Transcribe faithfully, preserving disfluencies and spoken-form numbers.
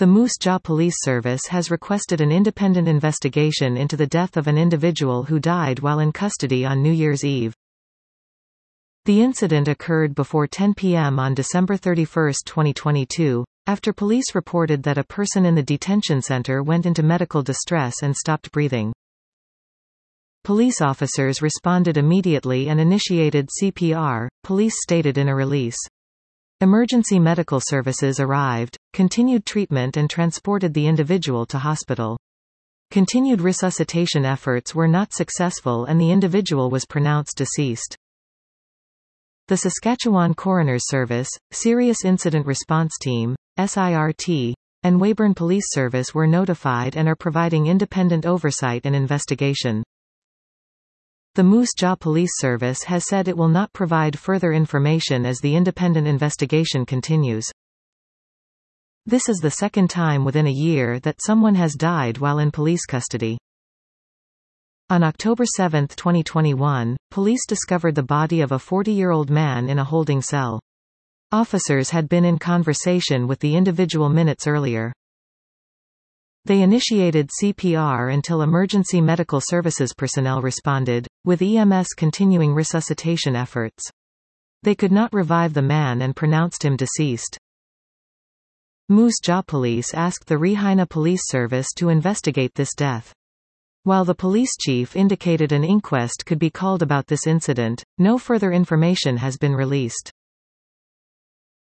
The Moose Jaw Police Service has requested an independent investigation into the death of an individual who died while in custody on New Year's Eve. The incident occurred before ten p m on December thirty-first, twenty twenty-two, after police reported that a person in the detention center went into medical distress and stopped breathing. Police officers responded immediately and initiated C P R, police stated in a release. Emergency medical services arrived, continued treatment and transported the individual to hospital. Continued resuscitation efforts were not successful and the individual was pronounced deceased. The Saskatchewan Coroner's Service, Serious Incident Response Team, S I R T, and Weyburn Police Service were notified and are providing independent oversight and investigation. The Moose Jaw Police Service has said it will not provide further information as the independent investigation continues. This is the second time within a year that someone has died while in police custody. On October seventh, twenty twenty-one, police discovered the body of a forty-year-old man in a holding cell. Officers had been in conversation with the individual minutes earlier. They initiated C P R until emergency medical services personnel responded, with E M S continuing resuscitation efforts. They could not revive the man and pronounced him deceased. Moose Jaw Police asked the Regina Police Service to investigate this death. While the police chief indicated an inquest could be called about this incident, no further information has been released.